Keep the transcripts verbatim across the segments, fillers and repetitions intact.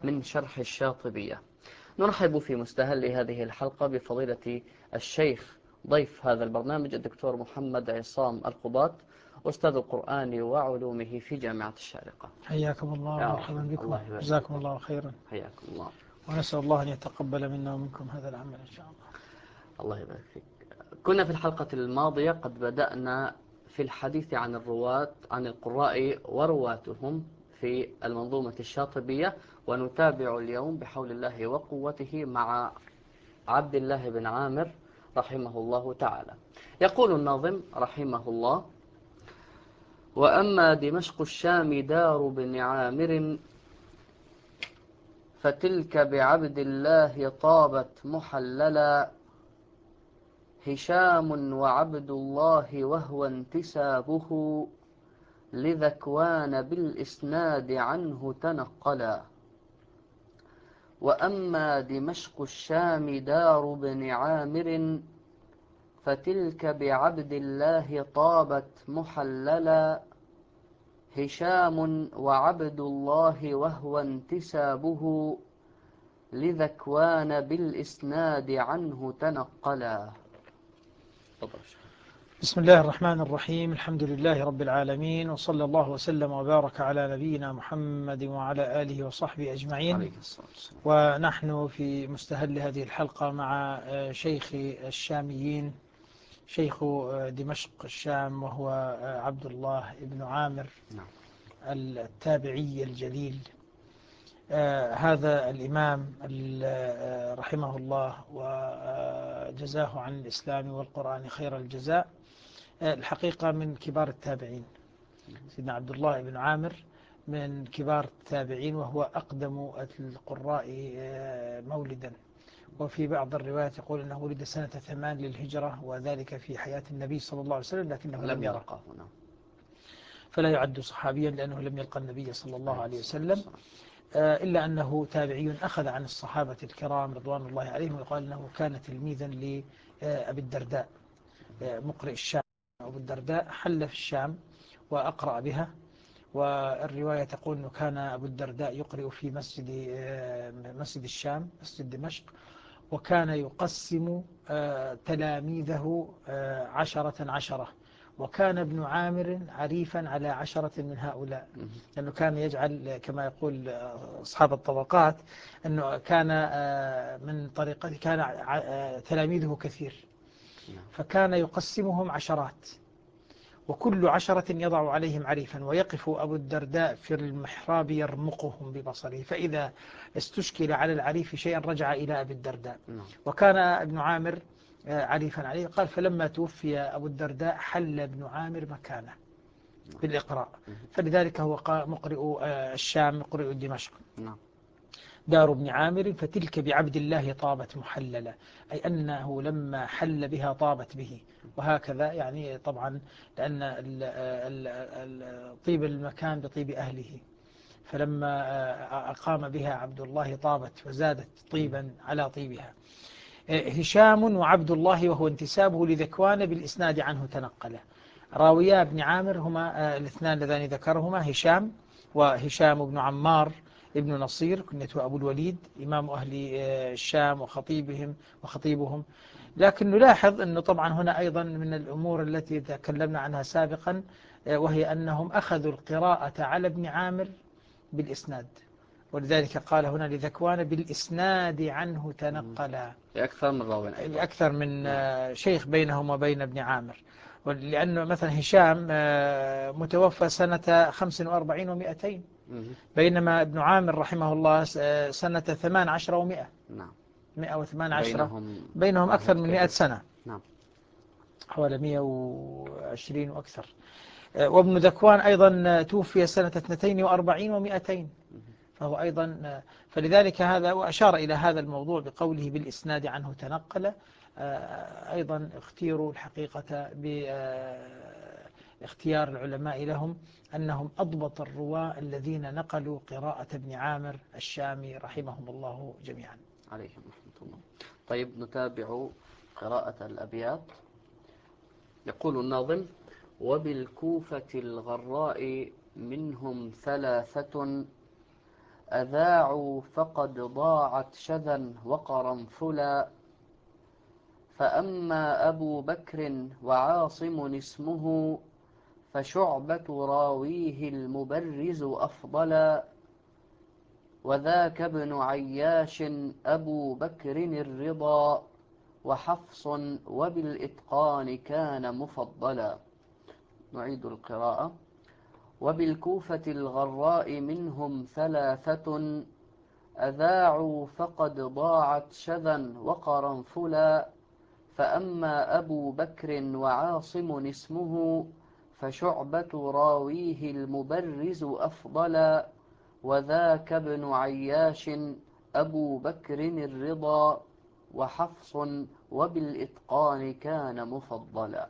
من شرح الشاطبية. نرحب في مستهل هذه الحلقة بفضيلة الشيخ ضيف هذا البرنامج الدكتور محمد عصام القباط، أستاذ القرآن وعلومه في جامعة الشارقة. حياكم الله ومرحبا بكم، جزاكم الله خيرا. حياكم الله. ونسأل الله أن يتقبل منا ومنكم هذا العمل إن شاء الله. الله يبارك فيك. كنا في الحلقة الماضية قد بدأنا في الحديث عن الرواة عن القراء ورواتهم في المنظومة الشاطبية، ونتابع اليوم بحول الله وقوته مع عبد الله بن عامر رحمه الله تعالى. يقول الناظم رحمه الله: وأما دمشق الشام دار بن عامر فتلك بعبد الله طابت محللا، هشام وعبد الله وهو انتسابه لذكوان بالإسناد عنه تنقلا. وأما دمشق الشام دار بن عامر فتلك بعبد الله طابت محللا، هشام وعبد الله وهو انتسابه لذكوان بالإسناد عنه تنقلا. بسم الله الرحمن الرحيم، الحمد لله رب العالمين، وصلى الله وسلم وبارك على نبينا محمد وعلى آله وصحبه أجمعين. ونحن في مستهل هذه الحلقة مع شيخ الشاميين، شيخ دمشق الشام، وهو عبد الله بن عامر التابعي الجليل. آه هذا الإمام آه رحمه الله وجزاه عن الإسلام والقرآن خير الجزاء، آه الحقيقة من كبار التابعين. سيدنا عبد الله بن عامر من كبار التابعين، وهو أقدم القراء آه مولدا، وفي بعض الروايات يقول أنه ولد سنة ثمان للهجرة، وذلك في حياة النبي صلى الله عليه وسلم، لكنه لم يرى، فلا يعد صحابيا لأنه لم يلقى النبي صلى الله عليه وسلم، إلا أنه تابعي أخذ عن الصحابة الكرام رضوان الله عليهم، ويقال أنه كان تلميذا لأبي الدرداء مقرئ الشام. أبو الدرداء حل في الشام وأقرأ بها، والرواية تقول أنه كان أبو الدرداء يقرئ في مسجد مسجد الشام، مسجد دمشق، وكان يقسم تلاميذه عشرة عشرة، وكان ابن عامر عريفا على عشرة من هؤلاء، لأنه كان يجعل كما يقول أصحاب الطبقات أنه كان من طريقته كان تلاميذه كثير، فكان يقسمهم عشرات، وكل عشرة يضع عليهم عريفا، ويقف أبو الدرداء في المحراب يرمقهم ببصره، فإذا استشكل على العريف شيئا رجع إلى أبي الدرداء. وكان ابن عامر عريفا عليه. قال: فلما توفي أبو الدرداء حل ابن عامر مكانه بالإقراء، فلذلك هو مقرئ الشام، مقرئ دمشق. دار ابن عامر فتلك بعبد الله طابت محللة، أي أنه لما حل بها طابت به، وهكذا يعني طبعا لأن طيب المكان بطيب أهله، فلما أقام بها عبد الله طابت وزادت طيبا على طيبها. هشام وعبد الله وهو انتسابه لذكوان بالإسناد عنه تنقله. راويا ابن عامر هما الاثنان اللذان ذكرهما، هشام وهشام بن عمار ابن نصير كنيته أبو الوليد، إمام أهل الشام وخطيبهم وخطيبهم. لكن نلاحظ أنه طبعا هنا أيضا من الأمور التي تكلمنا عنها سابقا، وهي أنهم أخذوا القراءة على ابن عامر بالإسناد، ولذلك قال هنا لذكوان بالإسناد عنه تنقلا، أكثر من راوي، أكثر من شيخ بينهم وبين ابن عامر. لأنه مثلا هشام متوفى سنة خمس وأربعين ومئتين، بينما ابن عامر رحمه الله سنة ثمان عشر ومئة، نعم، مئة وثمان عشر، بينهم, بينهم أكثر من مئة سنة، نعم، حوالي مئة وعشرين وأكثر. وابن ذكوان أيضا توفي سنة اثنتين وأربعين ومئتين، فهو أيضا، فلذلك هذا وأشار إلى هذا الموضوع بقوله بالإسناد عنه تنقل. أيضا اختيروا الحقيقة باختيار العلماء لهم أنهم أضبط الرواة الذين نقلوا قراءة ابن عامر الشامي رحمهم الله جميعا. عليهم رحمة الله. طيب نتابع قراءة الأبيات. يقول الناظم: وبالكوفة الغراء منهم ثلاثة أذاعوا فقد ضاعت شذا وقرنفلا. فأما أبو بكر وعاصم اسمه فشعبة راويه المبرز أفضلا. وذاك ابن عياش أبو بكر الرضا وحفص وبالإتقان كان مفضلا. نعيد القراءة. وبالكوفة الغراء منهم ثلاثة أذاعوا فقد ضاعت شذا وقرنفلا. فأما أبو بكر وعاصم اسمه فشعبة راويه المبرز أفضلا. وذاك ابن عياش أبو بكر الرضا وحفص وبالإتقان كان مفضلا.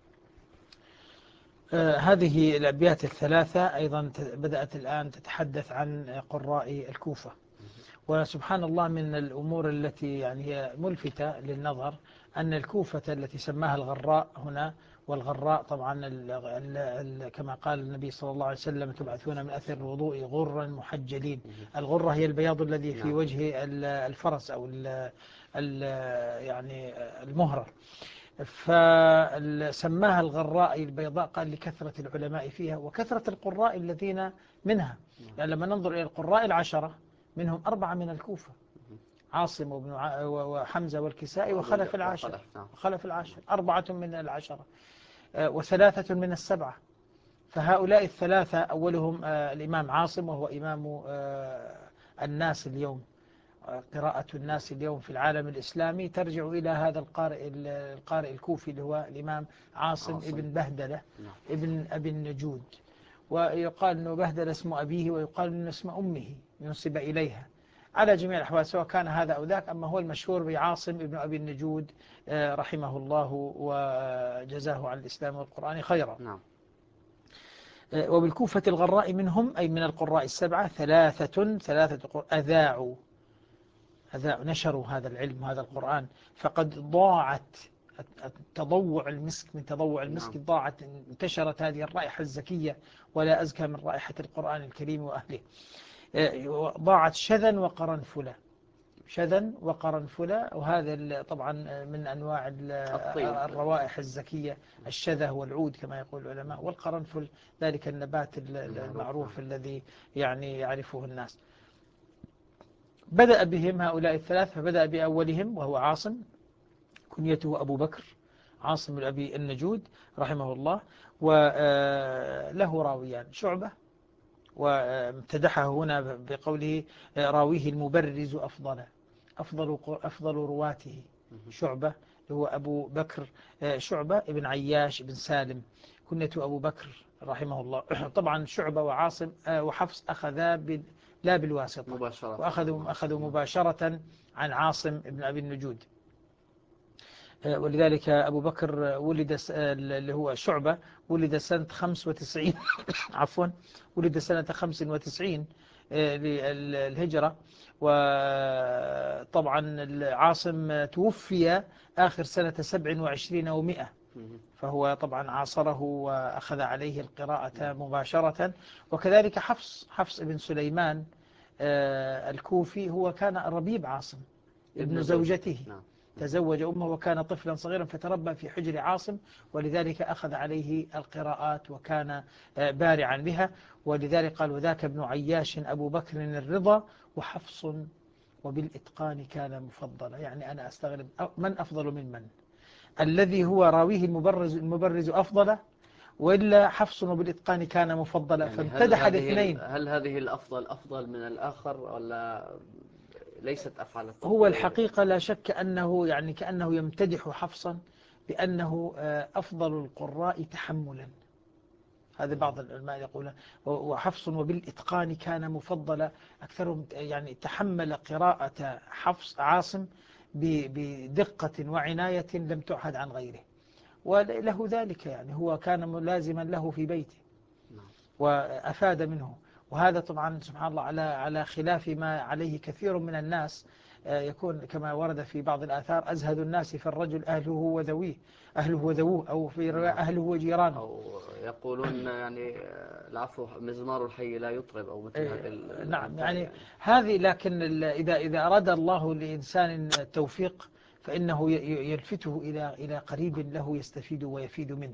آه هذه الأبيات الثلاثة أيضا بدأت الآن تتحدث عن قراء الكوفة. وسبحان الله من الأمور التي يعني هي ملفتة للنظر أن الكوفة التي سماها الغراء هنا، والغراء طبعا ال ال ال كما قال النبي صلى الله عليه وسلم تبعثون من أثر الوضوء غرا محجلين. الغرة هي البياض الذي في وجه الفرس أو ال ال يعني المهرة. فسماها الغراء البيضاء قال لكثرة العلماء فيها وكثرة القراء الذين منها. يعني لما ننظر إلى القراء العشرة منهم أربعة من الكوفة، عاصم وابن ع... وحمزة والكسائي وخلف العاشر وخلف العاشر أربعة من العشرة وثلاثة من السبعة. فهؤلاء الثلاثة أولهم الإمام عاصم وهو إمام الناس اليوم. قراءة الناس اليوم في العالم الإسلامي ترجع إلى هذا القارئ القارئ الكوفي اللي هو الإمام عاصم, عاصم. ابن بهدلة نعم. ابن أبي النجود. ويقال أنه بهدلة اسم أبيه ويقال أنه اسم أمه ينسب إليها. على جميع الأحوال سواء كان هذا أو ذاك، أما هو المشهور بعاصم ابن أبي النجود رحمه الله وجزاه عن الإسلام والقرآن خيرا نعم. وبالكوفة الغراء منهم أي من القراء السبعة ثلاثة ثلاثة أذاعوا أذاعوا نشروا هذا العلم وهذا القرآن فقد ضاعت تضوع المسك من تضوع المسك ضاعت انتشرت هذه الرائحة الزكية ولا أزكى من رائحة القرآن الكريم وأهله. ضاعت شذا وقرنفلا. شذا وقرنفلا وهذا طبعا من أنواع الروائح الزكية. الشذا هو العود كما يقول العلماء، والقرنفل ذلك النبات المعروف الذي يعني يعرفه الناس. بدأ بهم هؤلاء الثلاث، فبدأ بأولهم وهو عاصم كنيته أبو بكر عاصم بن أبي النجود رحمه الله، وله راويان شعبة وامتدحه هنا بقوله راويه المبرز أفضل أفضل أفضل رواته شعبة هو أبو بكر شعبة ابن عياش بن سالم كنيته أبو بكر رحمه الله. طبعا شعبة وعاصم وحفص أخذا لا بالواسطة مباشرة وأخذوا أخذوا مباشرة عن عاصم ابن أبي النجود. ولذلك أبو بكر ولد اللي هو شعبة ولد سنة خمس وتسعين عفوا ولد سنة خمس وتسعين للهجرة. وطبعا عاصم توفي آخر سنة سبع وعشرين ومئة، فهو طبعا عاصره وأخذ عليه القراءة مباشرة. وكذلك حفص حفص بن سليمان الكوفي هو كان ربيب عاصم ابن زوجته نعم. تزوج أمه وكان طفلا صغيرا فتربى في حجر عاصم، ولذلك أخذ عليه القراءات وكان بارعا بها. ولذلك قال وذاك ابن عياش أبو بكر الرضا وحفص وبالإتقان كان مفضلا. يعني أنا أستغرب من أفضل من من؟ الذي هو راويه المبرز المبرز أفضل وإلا حفص وبالإتقان كان مفضلا يعني فامتدح هل الاثنين. هل هذه الأفضل أفضل من الآخر ولا ليست أفعال التفضيل؟ هو الحقيقة لا شك أنه يعني كأنه يمتدح حفصا بأنه أفضل القراء تحملا. هذا بعض العلماء يقول وحفص وبالإتقان كان مفضلا. أكثرهم يعني تحمل قراءة حفص عاصم بدقة وعناية لم تعهد عن غيره، وله ذلك يعني هو كان ملازما له في بيته وأفاد منه. وهذا طبعا سبحان الله على على خلاف ما عليه كثير من الناس. يكون كما ورد في بعض الآثار: أزهد الناس في الرجل أهله وذويه، أهله وذووه، أو في رواية نعم. أهله وجيرانه. أو يقولون يعني العفو مزمار الحي لا يطرب، أو مثل هذه نعم، الأمثال يعني يعني. هذه، لكن إذا إذا أراد الله لإنسان التوفيق فإنه يلفته إلى إلى قريب له يستفيد ويفيد منه.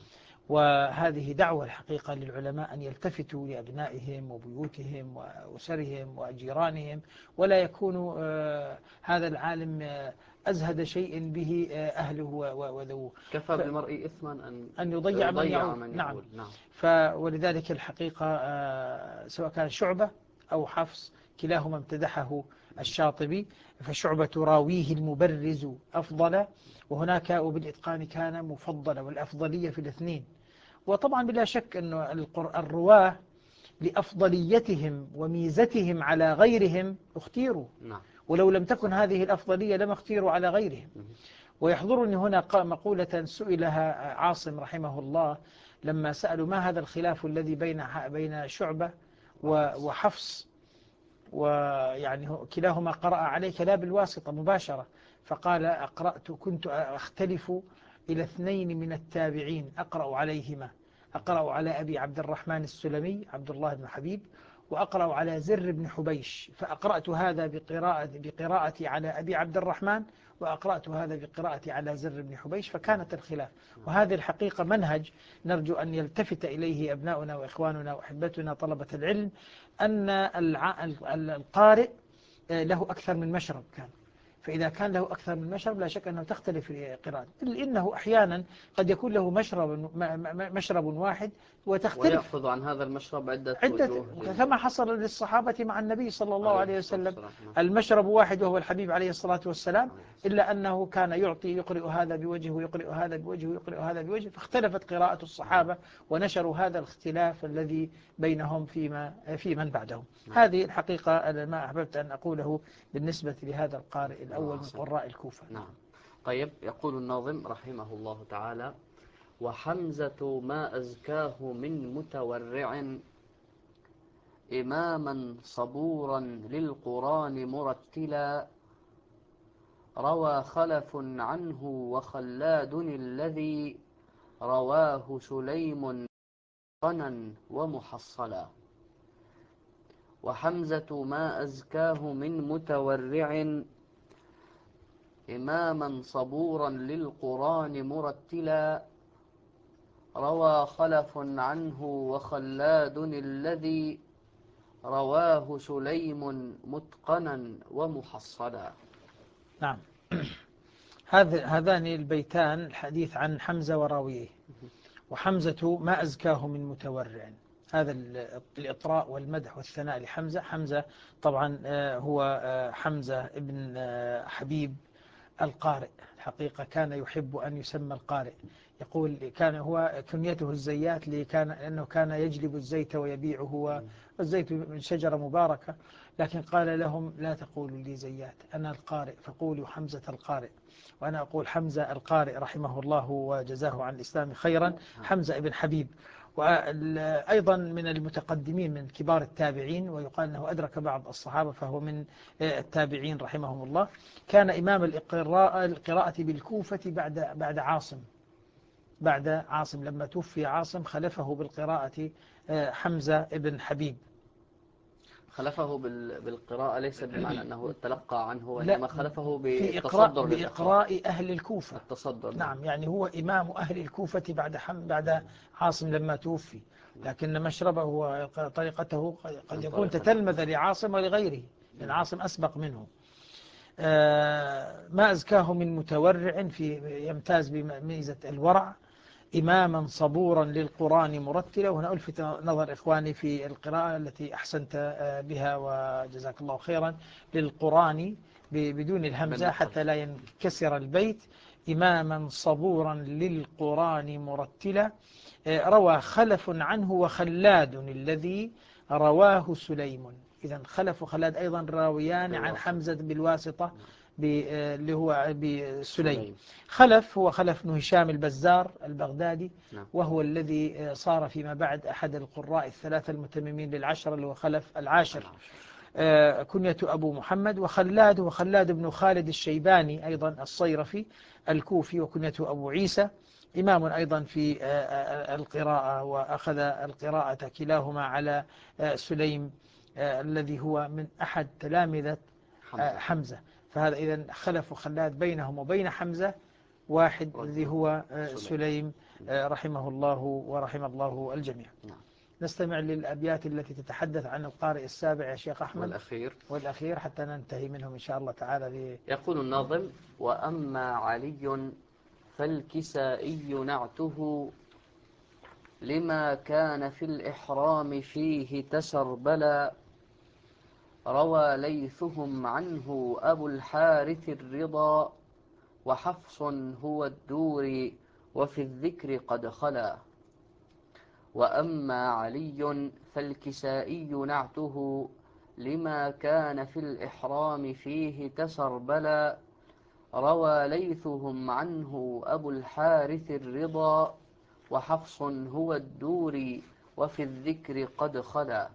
وهذه دعوة الحقيقة للعلماء أن يلتفتوا لأبنائهم وبيوتهم وأسرهم وجيرانهم، ولا يكون هذا العالم أزهد شيء به أهله وذووه. كفى بالمرء إثما أن أن يضيع من يضيع يعول. من نعم. يعول. نعم. فولذلك الحقيقة سواء كان شعبة أو حفص كلاهما امتدحه الشاطبي. فشعبة راويه المبرز أفضل، وهناك وبالإتقان كان مفضل، والأفضلية في الاثنين. وطبعا بلا شك أن الرواه لأفضليتهم وميزتهم على غيرهم اختيروا، نعم. ولو لم تكن صحيح. هذه الأفضلية لما اختيروا على غيرهم. ويحضرني هنا مقولة سئلها عاصم رحمه الله لما سألوا: ما هذا الخلاف الذي بين بين شعبة وحفص، ويعني كلاهما قرأ عليك لا بالواسطة مباشرة؟ فقال: أقرأت كنت أختلف إلى اثنين من التابعين أقرأ عليهما، أقرأ على أبي عبد الرحمن السلمي عبد الله بن حبيب، وأقرأ على زر بن حبيش، فأقرأت هذا بقراءة بقراءتي على أبي عبد الرحمن، وأقرأت هذا بقراءتي على زر بن حبيش، فكانت الخلاف. وهذه الحقيقة منهج نرجو أن يلتفت إليه أبناؤنا وإخواننا وأحبتنا طلبة العلم، أن القارئ له أكثر من مشرب كان، فإذا كان له أكثر من مشرب لا شك أنه تختلف قراءته، إنه أحيانا قد يكون له مشرب مشرب واحد وتختلف، ويأخذ عن هذا المشرب عدة عدة، وجوه كما حصل للصحابة مع النبي صلى الله عليه عليه الصلاة وسلم. والسلام. المشرب واحد وهو الحبيب عليه الصلاة والسلام، عليه الصلاة. إلا أنه كان يعطي يقرئ هذا بوجهه ويقرئ هذا بوجهه ويقرئ هذا بوجهه، فاختلفت قراءة الصحابة ونشروا هذا الاختلاف الذي بينهم فيما في من بعدهم. هذه الحقيقة ما أحببت أن أقوله بالنسبة لهذا القارئ الأول من قراء الكوفة. نعم. طيب، يقول الناظم رحمه الله تعالى: وحمزة ما أزكاه من متورع، إماما صبورا للقرآن مرتلا، روى خلف عنه وخلاد الذي رواه سليم قنا ومحصلا. وحمزة ما أزكاه من متورع، إماما صبورا للقرآن مرتلا، روى خلف عنه وخلاد الذي رواه سليم متقنا ومحصلا. نعم. هذان البيتان الحديث عن حمزة وراويه. وحمزة ما أزكاه من متورع، هذا الإطراء والمدح والثناء لحمزة. حمزة طبعا هو حمزة ابن حبيب القارئ، الحقيقة كان يحب أن يسمى القارئ. يقول كان هو كنيته الزيات لأنه كان يجلب الزيت ويبيعه، والزيت من شجرة مباركة، لكن قال لهم: لا تقولوا لي زيات، أنا القارئ، فقولوا حمزة القارئ. وأنا أقول حمزة القارئ رحمه الله وجزاه عن الإسلام خيرا، حمزة ابن حبيب. وأيضا من المتقدمين من كبار التابعين، ويقال أنه أدرك بعض الصحابة، فهو من التابعين رحمهم الله. كان إمام القراءة القراءة بالكوفة بعد بعد عاصم بعد عاصم لما توفي عاصم خلفه بالقراءة حمزة ابن حبيب. خلفه بالقراءة ليس بمعنى أنه تلقى عنه، لا، وإنما خلفه في إقراء بالتصدر للإقراء. بإقراء أهل الكوفة. التصدر. نعم، يعني هو إمام أهل الكوفة بعد حم بعد عاصم لما توفي، لكن مشربه وطريقته قد يكون تتلمذ لعاصم ولغيره، لأن عاصم أسبق منه. ما أزكاه من متورع، في يمتاز بميزة الورع. إماما صبورا للقرآن مرتلا. وهنا ألفت نظر إخواني في القراءة التي أحسنت بها وجزاك الله خيرا، للقرآن بدون الهمزة حتى لا ينكسر البيت. إماما صبورا للقرآن مرتلا، روى خلف عنه وخلاد الذي رواه سليم. إذن خلف وخلاد أيضا راويان عن حمزة بالواسطة، اللي هو بسليم. سليم. خلف هو خلف بن هشام البزار البغدادي، نعم. وهو الذي صار فيما بعد أحد القراء الثلاثة المتممين للعشرة، اللي هو خلف العاشر. العاشر. كنيته أبو محمد. وخلاد هو خلاد بن خالد الشيباني أيضا الصيرفي الكوفي، وكنيته أبو عيسى، إمام أيضا في القراءة، وأخذ القراءة كلاهما على سليم الذي هو من أحد تلامذة حمزة. حمزة. فهذا إذن خلف وخلاد بينهم وبين حمزة واحد الذي هو سليم رحمه الله ورحم الله الجميع. نعم. نستمع للأبيات التي تتحدث عن القارئ السابع يا شيخ أحمد، والأخير والأخير حتى ننتهي منهم إن شاء الله تعالى. يقول الناظم: وأما علي فالكسائي نعته لما كان في الإحرام فيه تسربلا، روى ليثهم عنه أبو الحارث الرضا، وحفص هو الدوري وفي الذكر قد خلا. وأما علي فالكسائي نعته لما كان في الإحرام فيه تسربلا، روى ليثهم عنه أبو الحارث الرضا، وحفص هو الدوري وفي الذكر قد خلا.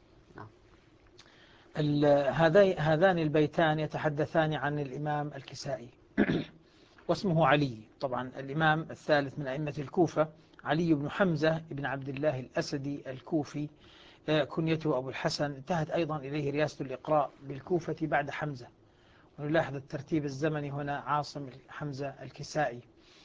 هذان البيتان يتحدثان عن الإمام الكسائي واسمه علي، طبعا الإمام الثالث من أئمة الكوفة، علي بن حمزة بن عبد الله الأسدي الكوفي، كنيته أبو الحسن. انتهت أيضا إليه رياسة الإقراء بالكوفة بعد حمزة، ونلاحظ الترتيب الزمني هنا: عاصم، حمزة، الكسائي.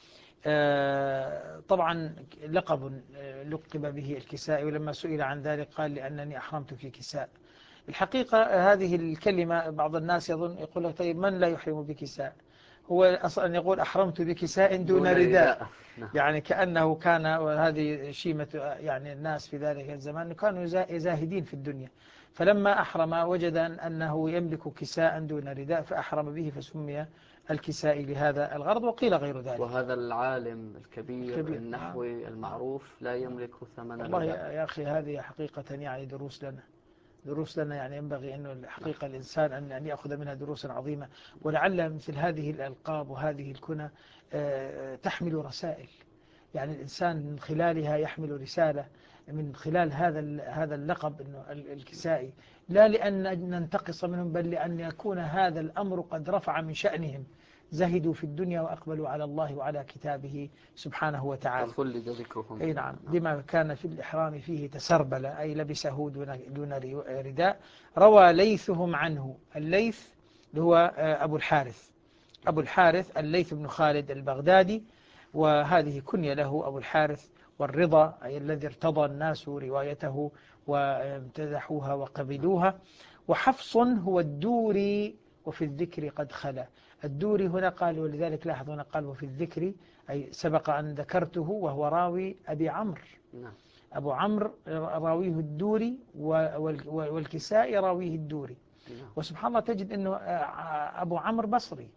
طبعا لقب لقب به الكسائي، ولما سئل عن ذلك قال: لأنني أحرمت في كساء. الحقيقة هذه الكلمة بعض الناس يظن يقول له: طيب من لا يحرم بكساء؟ هو أصلا يقول: أحرمت بكساء دون, دون رداء. يعني كأنه كان، وهذه شيمة يعني الناس في ذلك الزمان، كانوا يزاهدين في الدنيا، فلما أحرم وجد أنه يملك كساء دون رداء فأحرم به، فسمي الكسائي لهذا الغرض، وقيل غير ذلك. وهذا العالم الكبير, الكبير النحوي نعم. المعروف لا يملك ثمن والله رداء. يا أخي هذه حقيقة يعني دروس لنا دروس لنا يعني ينبغي أنه الحقيقة الإنسان أن أن يأخذ منها دروسا عظيمة، ولعل مثل هذه الألقاب وهذه الكنى تحمل رسائل، يعني الإنسان من خلالها يحمل رسالة، من خلال هذا هذا اللقب إنه الكسائي، لا لأن ننتقص منهم، بل لأن يكون هذا الأمر قد رفع من شأنهم، زهدوا في الدنيا وأقبلوا على الله وعلى كتابه سبحانه وتعالى. فخلد ذكرهم. أي نعم. لما كان في الإحرام فيه تسربل، أي لبسه دون رداء. روى ليثهم عنه، الليث اللي هو أبو الحارث أبو الحارث الليث بن خالد البغدادي، وهذه كنية له أبو الحارث، والرضا أي الذي ارتضى الناس روايته وامتدحوها وقبلوها. وحفص هو الدوري وفي الذكر قد خلا. الدوري هنا قال، ولذلك لاحظ هنا قال وفي الذكر، أي سبق أن ذكرته، وهو راوي أبي عمرو. أبو عمرو راويه الدوري، والكسائي راويه الدوري. وسبحان الله تجد أنه أبو عمرو بصري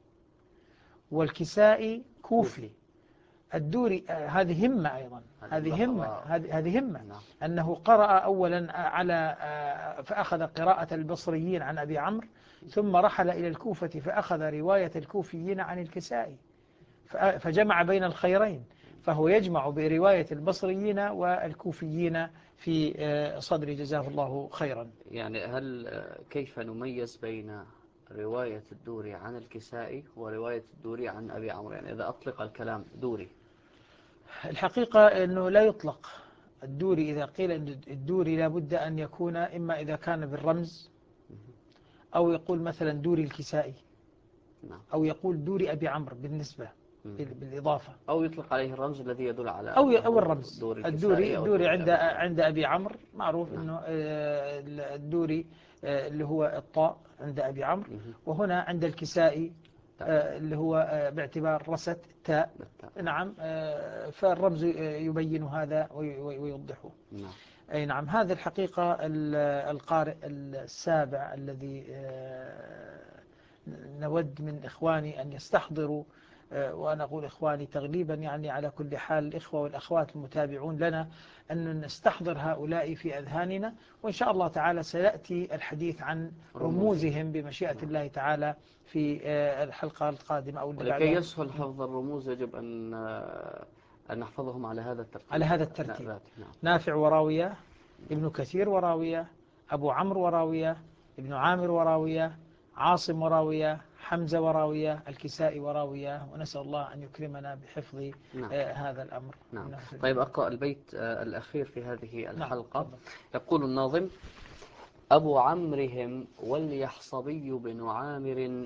والكسائي كوفي. الدوري هذه همة أيضا، هذه همة هذه همة أنه قرأ أولا على فأخذ قراءة البصريين عن أبي عمرو، ثم رحل إلى الكوفة فأخذ رواية الكوفيين عن الكسائي، فجمع بين الخيرين، فهو يجمع برواية البصريين والكوفيين في صدر، جزاه الله خيرا. يعني هل كيف نميز بين رواية الدوري عن الكسائي ورواية الدوري عن أبي عمرو؟ يعني إذا أطلق الكلام دوري، الحقيقة أنه لا يطلق الدوري. إذا قيل أن الدوري لابد أن يكون إما إذا كان بالرمز، أو يقول مثلا دوري الكسائي، أو يقول دوري أبي عمرو بالنسبة بالإضافة، أو يطلق عليه الرمز الذي يدل على أو أو الرمز. دوري الدوري الدوري عند عند أبي عمرو معروف أنه الدوري اللي هو الطاء عند أبي عمرو، وهنا عند الكسائي اللي هو باعتبار رست تاء. نعم. فالرمز يبين هذا ويوضحه. أي نعم. هذا الحقيقة القارئ السابع الذي نود من إخواني أن يستحضروا وأنا أقول إخواني تغليبا يعني على كل حال الإخوة والأخوات المتابعون لنا أن نستحضر هؤلاء في أذهاننا، وإن شاء الله تعالى سيأتي الحديث عن رموزهم بمشيئة الله تعالى في الحلقة القادمة أو اللي ولكي بعدها. يسهل حفظ الرموز يجب أن أن نحفظهم على هذا الترتيب. على هذا الترتيب. نعم. نافع وراوية، ابن كثير وراوية، أبو عمرو وراوية، ابن عامر وراوية، عاصم وراوية، حمزة وراوية، الكسائي وراوية، ونسأل الله أن يكرمنا بحفظ نعم. آه هذا الأمر. نعم. طيب أقرأ البيت آه الأخير في هذه الحلقة. نعم. يقول الناظم: أبو عمرهم واليحصبي بن عامر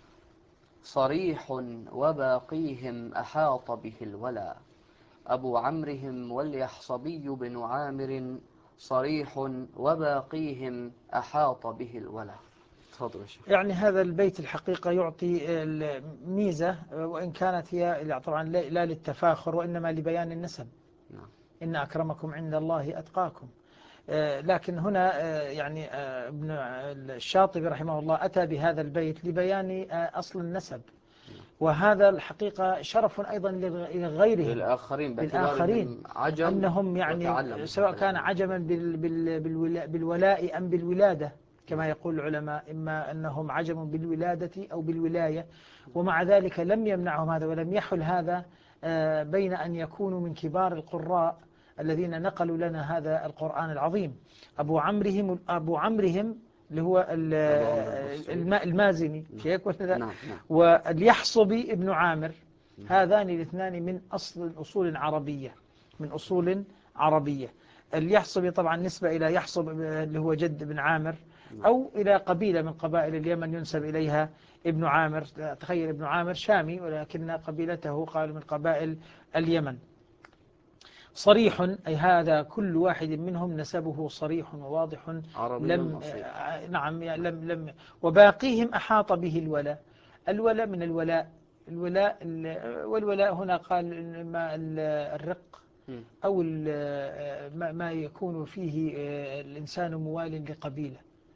صريح وباقيهم أحاط به الولا. أبو عمرهم واليحصبي بن عامر صريح وباقيهم أحاط به الولا. تفضل الشيخ. يعني هذا البيت الحقيقة يعطي ميزة، وإن كانت هي طبعا لا للتفاخر وإنما لبيان النسب. نعم. إن أكرمكم عند الله أتقاكم. لكن هنا يعني ابن الشاطبي رحمه الله أتى بهذا البيت لبيان أصل النسب، وهذا الحقيقة شرف أيضا لغيرهم للآخرين بالآخرين عجم أنهم يعني سواء كان عجما بالولاء أم بالولادة كما يقول العلماء، إما أنهم عجم بالولادة أو بالولاية، ومع ذلك لم يمنعهم هذا ولم يحل هذا بين أن يكونوا من كبار القراء الذين نقلوا لنا هذا القرآن العظيم. أبو عمرهم أبو عمرهم اللي هو المازني شيخ ولا لا، واليحصبي ابن عامر، هذان الاثنان من أصل أصول عربية من أصول عربية. اليحصبي طبعا نسبة إلى يحصب اللي هو جد ابن عامر، أو إلى قبيلة من قبائل اليمن ينسب إليها ابن عامر. تخيل ابن عامر شامي ولكن قبيلته قال من قبائل اليمن. صريح أي هذا كل واحد منهم نسبه صريح وواضح لم نعم لم لم وباقيهم أحاط به الولاء. الولاء من الولاء الولاء والولاء هنا قال ما الرق أو ما يكون فيه الإنسان موال لقبيلة،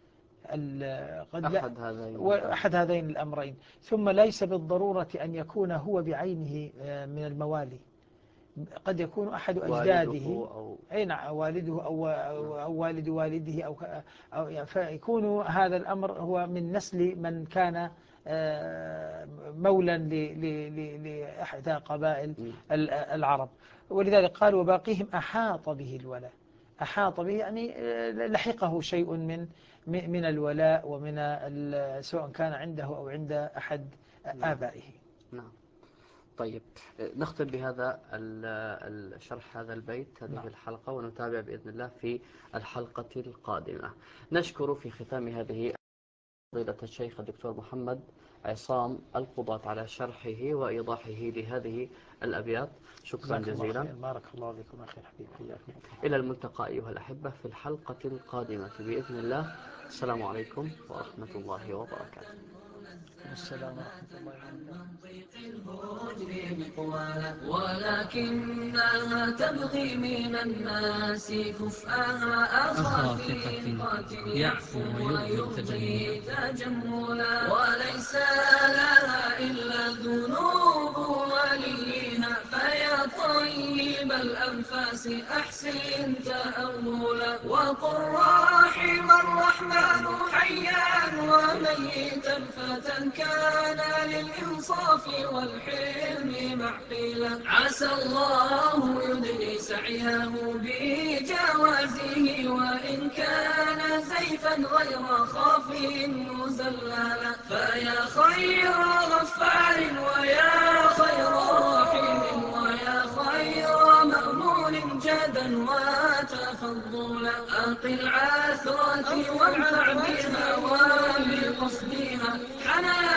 أحد هذين أحد هذين الأمرين. ثم ليس بالضرورة أن يكون هو بعينه من الموالي، قد يكون أحد أجداده أو أي نعم والده أو, أو والد والده أو, أو فيكون هذا الأمر هو من نسل من كان مولا لأحد قبائل العرب. ولذلك قال وباقيهم أحاط به الولاء. أحاط به يعني لحقه شيء من من الولاء ومن سواء كان عنده أو عند أحد آبائه. نعم. طيب نختم بهذا الشرح هذا البيت هذه نعم. الحلقة، ونتابع بإذن الله في الحلقة القادمة. نشكر في ختام هذه فضيلة الشيخ الدكتور محمد عصام القضاة على شرحه وإيضاحه لهذه الأبيات. شكرا جزيلا. بارك الله بكم أخي الحبيب. إلى الملتقى أيها الأحبة في الحلقة القادمة بإذن الله. السلام عليكم ورحمة الله وبركاته. السلام ورحمة الله وبركاته. ولكنها تبغي من الناس كفءها أخا ثقة يعفو ويبغي تجملا، وليس لها إلا ذنوب وليها، فيا طيب الأنفاس أحسن تأولا، وقل رحم الرحمن حيا وميتا فتى كان للإنصاف والحلم معقلا، عسى الله يدني سعيه بجوازه، وإن كان زيفا غير خاف مزللا، فيا خير غفار ويا خير رحيم ويا خير مأمون جدا وتفضلا، أقل عثرتي وانفع بها وبقصدها حنان